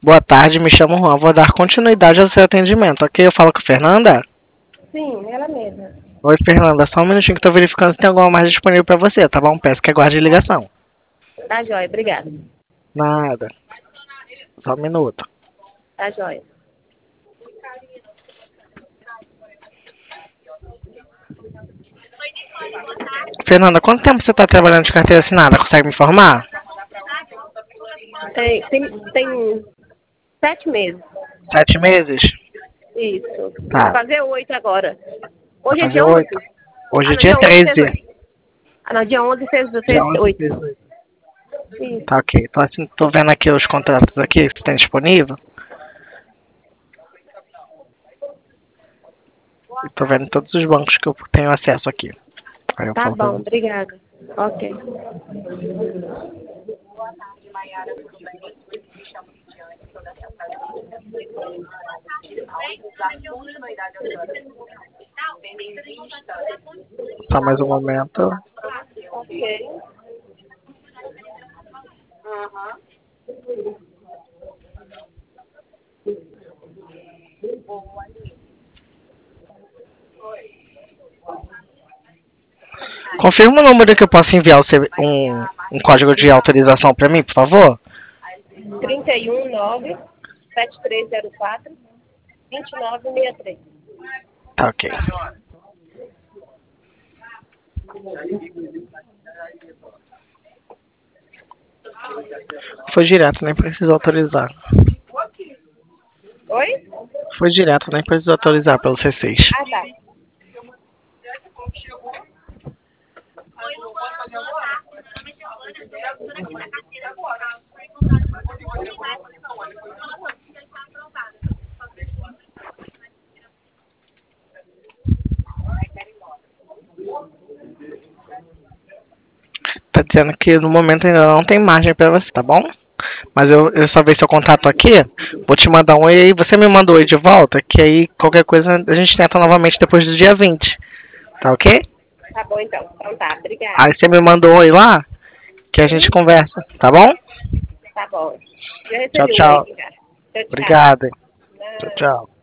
Boa tarde, me chamo Juan. Vou dar continuidade ao seu atendimento, ok? Eu falo com a Fernanda? Sim, ela mesma. Oi, Fernanda. Só um minutinho que eu tô verificando se tem alguma mais disponível pra você, tá bom? Peço que aguarde a ligação. Tá jóia, obrigada. Nada. Só um minuto. Tá jóia. Fernanda, quanto tempo você tá trabalhando de carteira assinada? Consegue me informar? Tem 7 meses. 7 meses? Isso. Tá. Vou fazer 8 agora. Hoje é Fazer dia 11. 8? Hoje é não, dia 11 fez 13. 8. Ah, não, dia 11 fez Dia 11 8. fez 8. Isso. Tá, ok. Tô vendo aqui os contratos aqui que tem disponível. Tô vendo todos os bancos que eu tenho acesso aqui. Aí eu Tá falo pra bom, você. obrigada. Ok. Só mais um momento. Ok. Confirma o número que eu posso enviar um código de autorização pra mim, por favor? 319-7304-2963. Tá, ok. Foi direto, nem precisa autorizar. Oi? Foi direto, nem precisa autorizar pelo C6. Ah, tá. Tá dizendo que no momento ainda não tem margem pra você, tá bom? Mas eu salvei seu contato aqui, vou te mandar um oi aí, você me manda um oi de volta, que aí qualquer coisa a gente tenta novamente depois do dia 20, tá ok? Tá bom, então. Então tá, obrigada. Aí você me manda um oi lá, que a gente conversa, tá bom? Tá bom. Já Tchau, recebi um tchau. oi, cara. Tchau, tchau. Obrigado. Tchau, Não. tchau.